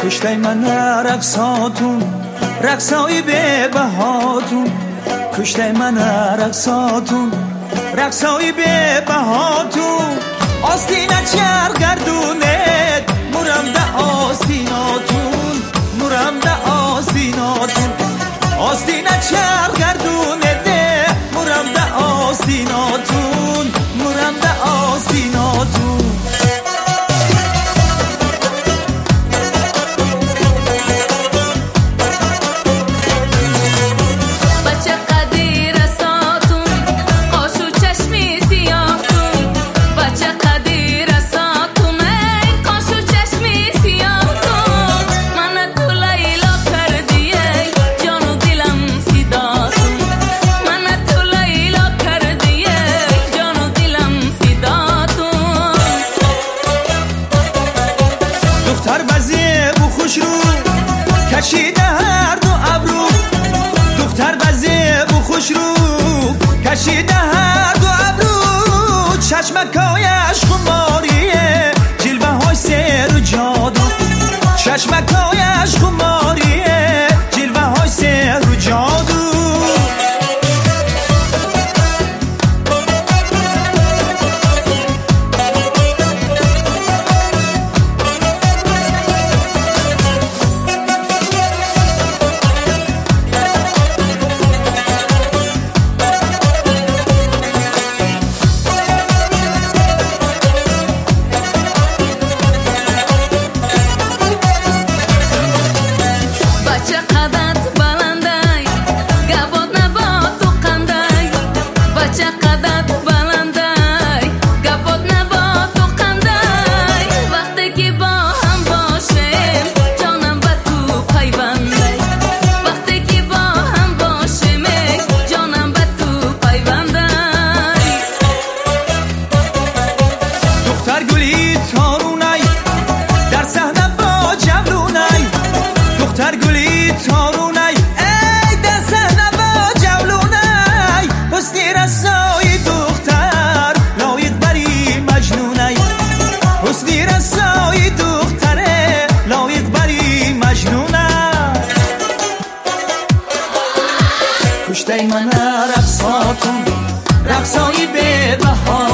کشته من رقصاتون، رقصای به بهاتون. کشته من رقصاتون، رقصای به بهاتون. آستینه چرگردونه مرم ده آستیناتون، مرم ده آستیناتون. آستینه چرگردونه ده مرم ده آستیناتون، مرم ده آستیناتون. دختر بزیب و خوش رو کشیده هر دو ابرو، دختر بزیب و خوش رو کشیده هر دو ابرو. چشمکایش خماریه جلوه های سر و جادو، چشمکایش خماریه جلوه های سر و جادو. دختر گلی تارونای در صحنه با جولونای، دختر گلی تارونای ای در صحنه با جولونای. حسنی رسای دختر لایق بری مجنونای، حسنی رسای دختر لایق بری مجنونای. کشته من رقصاتون، رقصای به بهار.